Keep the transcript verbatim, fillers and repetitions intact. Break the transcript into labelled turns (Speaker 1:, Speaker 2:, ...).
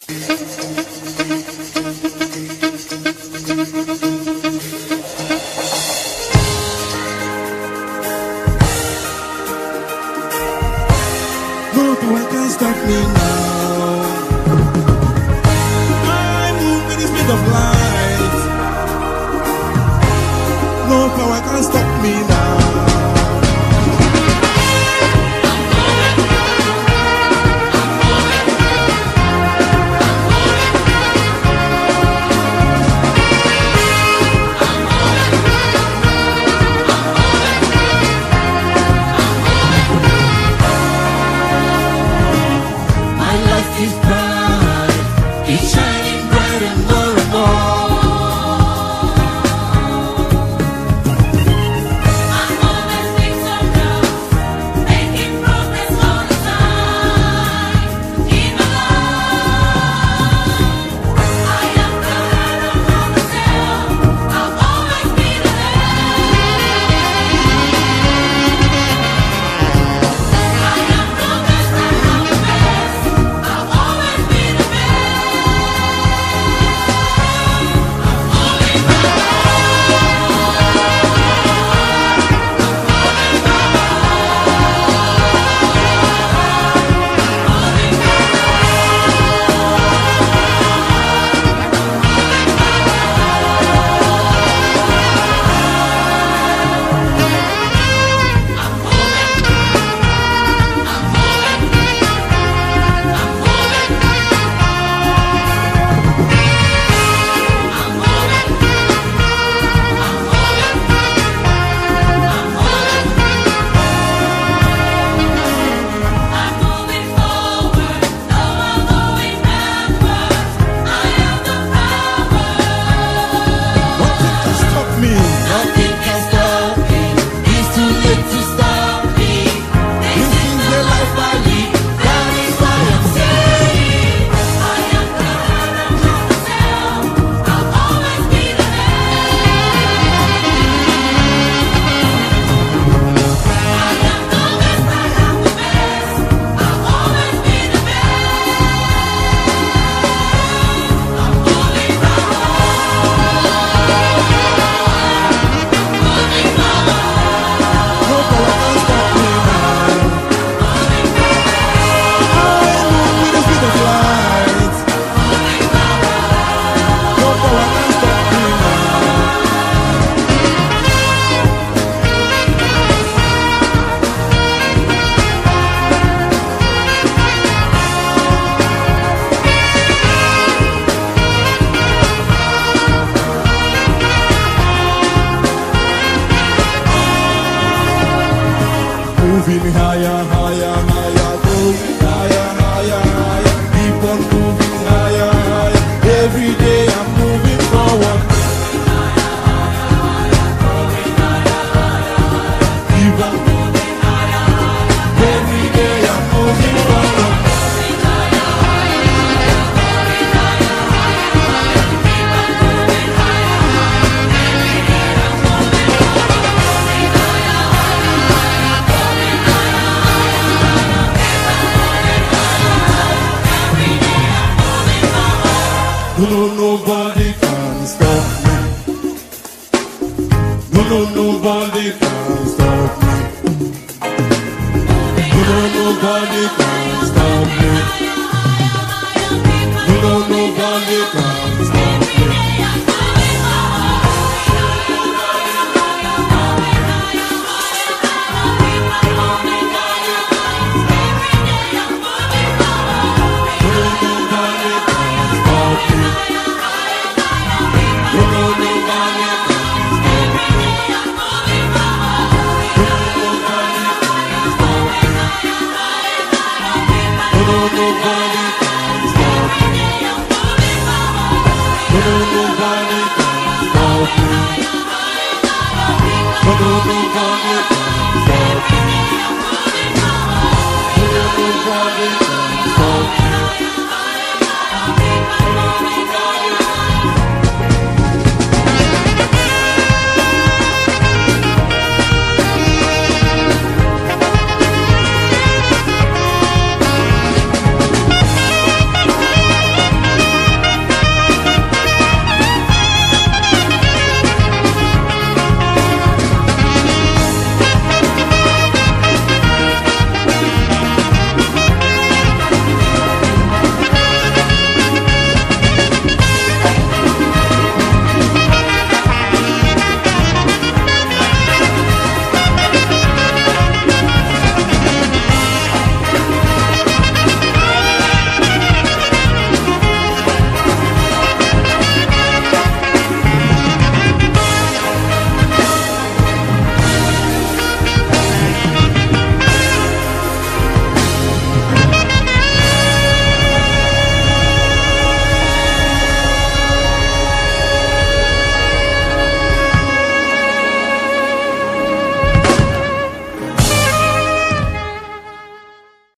Speaker 1: No one can stop me now. I move with the speed of light. No power can stop me now.
Speaker 2: It's bright, it's shining bright and more and more. I'm always victorious, making progress all the time. In my life, I am the head of myself. I'll always be the head. I am the best, I am the best. I'll always be the
Speaker 1: moving higher, higher, higher, going higher, higher, higher. Keep on moving higher, higher. Every day I'm moving forward. Keep on moving higher, higher. Every day I'm moving forward. No, no, nobody can stop me. No, no, nobody can stop me. No, no, nobody can